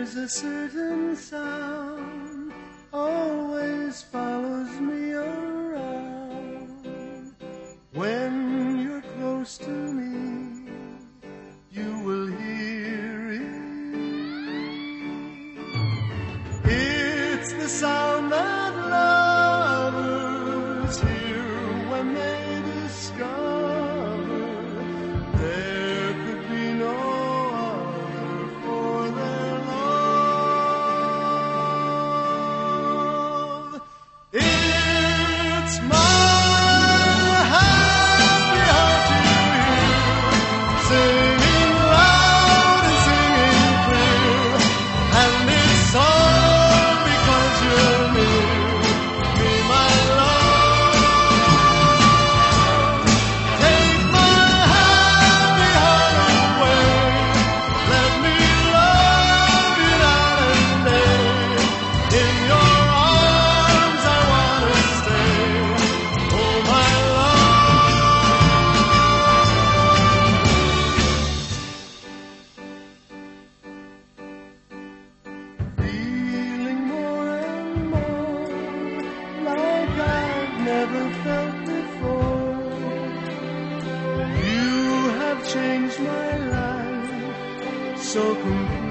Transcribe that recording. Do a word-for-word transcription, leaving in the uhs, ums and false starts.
There's a certain sound always follows me around. When you're close to me, you will hear it. It's the sound that lovers hear when they discover there could be no other for their love. It's my happy heart you hear, singing loud and singing clear, and it's all because you're near me, my love. Take my happy heart away, let me love you night and day. In your arms I wanna stay, oh my love. Feeling more and more like I've never felt before. You have changed my life so completely.